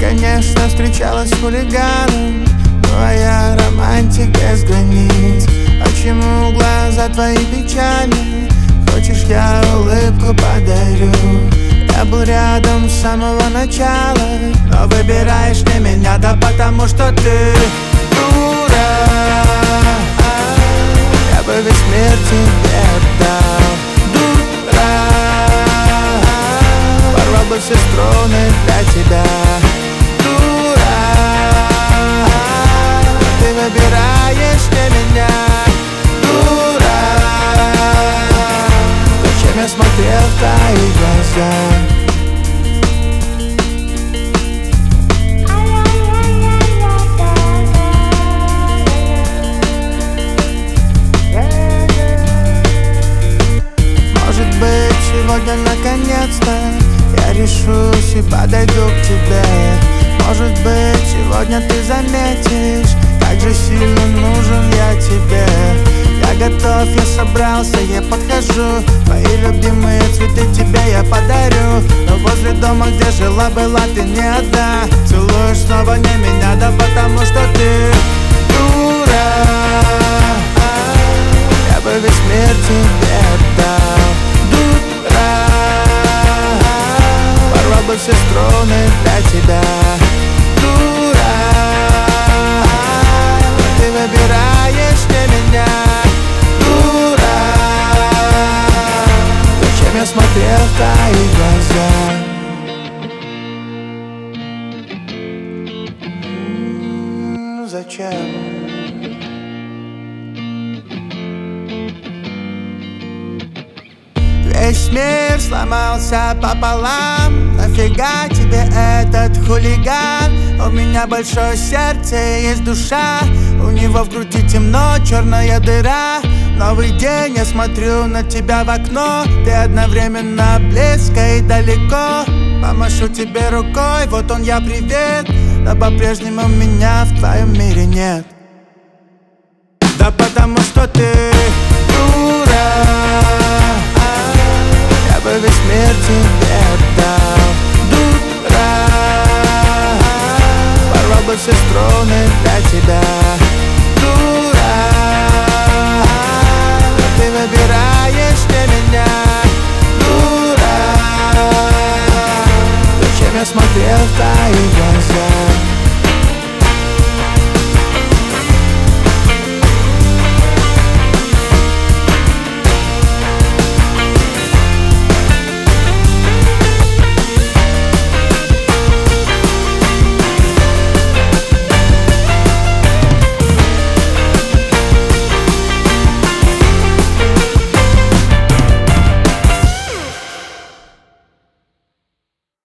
конечно, встречалась с хулиганом, но я романтик без границ. Почему глаза твои печальны? Хочешь, я улыбку подарю? Я был рядом с самого начала, но выбираешь не меня, да потому что ты дура. Я бы весь мир тебе отдал, дура. Порвал бы все струны для тебя, дура. Ты выбираешь не меня, дура. Зачем я смотрел в твои глаза? Сегодня наконец-то я решусь и подойду к тебе. Может быть, сегодня ты заметишь, как же сильно нужен я тебе. Я готов, я собрался, я подхожу. Твои любимые цветы тебе я подарю. Но возле дома, где жила, была ты не одна. Целуешь снова не меня, да потому что ты дура. Я бы весь мир тебе отдал, порвал бы все струны для тебя, дура. Ты выбираешь не меня, дура. Зачем я смотрел в твои глаза? Зачем? Весь мир сломался пополам. Нафига тебе этот хулиган? У меня большое сердце, есть душа. У него в груди темно, черная дыра. Новый день, я смотрю на тебя в окно. Ты одновременно близко и далеко. Помашу тебе рукой, вот он я, привет. Но по-прежнему меня в твоем мире нет. Да потому что ты дура. Я бы весь мир тебе отдал, дура. Порвал бы все струны для тебя, дура. Ты выбираешь не меня, дура. Зачем я смотрел в твои глаза?